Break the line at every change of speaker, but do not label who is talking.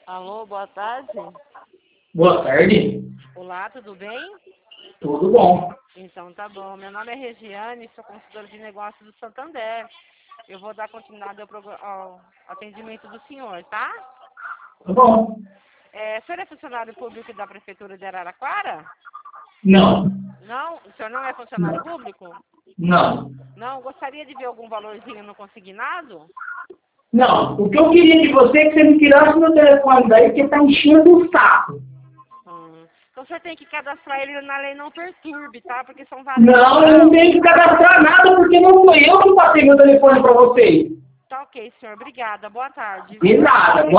Alô, boa tarde.
Boa tarde.
Olá, tudo bem?
Tudo bom.
Então tá bom. Meu nome é Regiane, sou consultora de negócios do Santander. Eu vou dar continuidade ao atendimento do senhor, tá?
Tá bom.
O senhor é funcionário público da Prefeitura de Araraquara?
Não.
Não? O senhor não é funcionário público?
Não.
Não? Gostaria de ver algum valorzinho no consignado?
Não. O que eu queria de você é que você me tirasse meu telefone daí, porque tá enchendo o saco.
Então o senhor tem que cadastrar ele na lei Não Perturbe, tá? Porque são vários.
Não, eu não tenho que cadastrar nada, porque não foi eu que passei meu telefone pra vocês.
Tá ok, senhor. Obrigada. Boa tarde.
De nada.